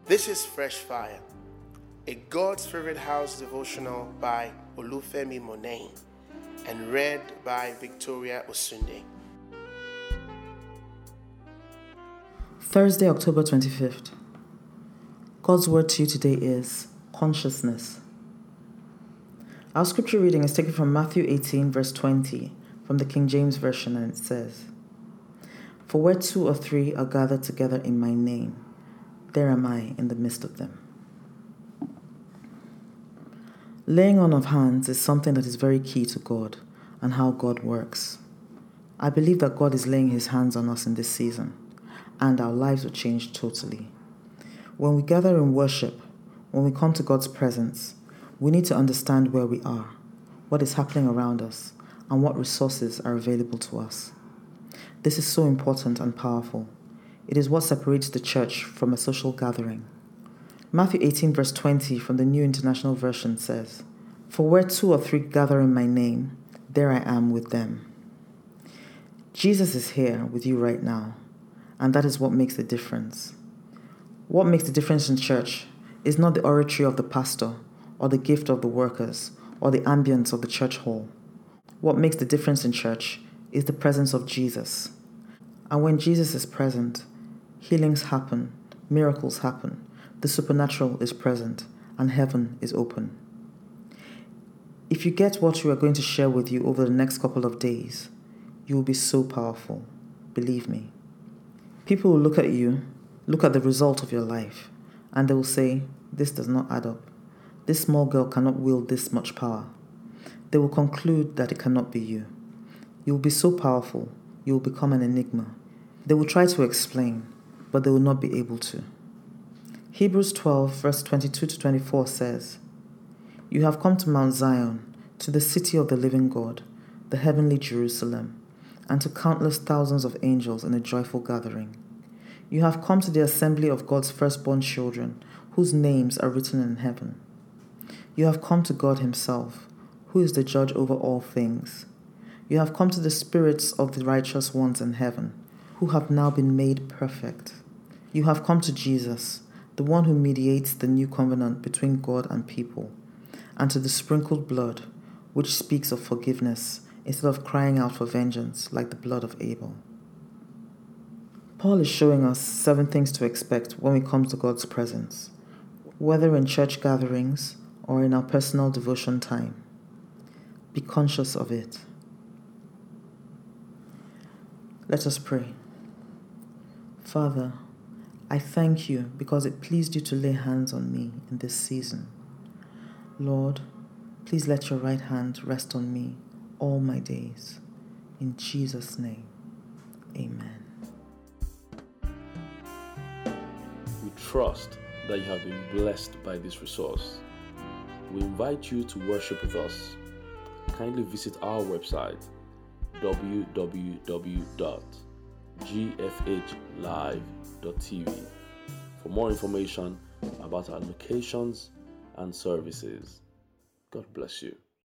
This is Fresh Fire, a God's Favorite House devotional by Olufemi Monain and read by Victoria Osunde. Thursday, October 25th. God's word to you today is consciousness. Our scripture reading is taken from Matthew 18, verse 20, from the King James Version, and it says, "For where 2 or 3 are gathered together in my name, there am I in the midst of them." Laying on of hands is something that is very key to God and how God works. I believe that God is laying his hands on us in this season, and our lives will change totally. When we gather in worship, when we come to God's presence, we need to understand where we are, what is happening around us, and what resources are available to us. This is so important and powerful. It is what separates the church from a social gathering. Matthew 18, verse 20 from the New International Version says, "For where 2 or 3 gather in my name, there I am with them." Jesus is here with you right now, and that is what makes the difference. What makes the difference in church is not the oratory of the pastor, or the gift of the workers, or the ambience of the church hall. What makes the difference in church is the presence of Jesus. And when Jesus is present, healings happen, miracles happen, the supernatural is present, and heaven is open. If you get what we are going to share with you over the next couple of days, you will be so powerful. Believe me. People will look at you, look at the result of your life, and they will say, "This does not add up. This small girl cannot wield this much power." They will conclude that it cannot be you. You will be so powerful, you will become an enigma. They will try to explain, but they will not be able to. Hebrews 12, verse 22 to 24 says, "You have come to Mount Zion, to the city of the living God, the heavenly Jerusalem, and to countless thousands of angels in a joyful gathering. You have come to the assembly of God's firstborn children, whose names are written in heaven. You have come to God himself, who is the judge over all things. You have come to the spirits of the righteous ones in heaven, who have now been made perfect. You have come to Jesus, the one who mediates the new covenant between God and people, and to the sprinkled blood, which speaks of forgiveness instead of crying out for vengeance like the blood of Abel." Paul is showing us 7 things to expect when we come to God's presence, whether in church gatherings or in our personal devotion time. Be conscious of it. Let us pray. Father, I thank you because it pleased you to lay hands on me in this season. Lord, please let your right hand rest on me all my days. In Jesus' name, amen. We trust that you have been blessed by this resource. We invite you to worship with us. Kindly visit our website www.gfhlive.tv for more information about our locations and services. God bless you.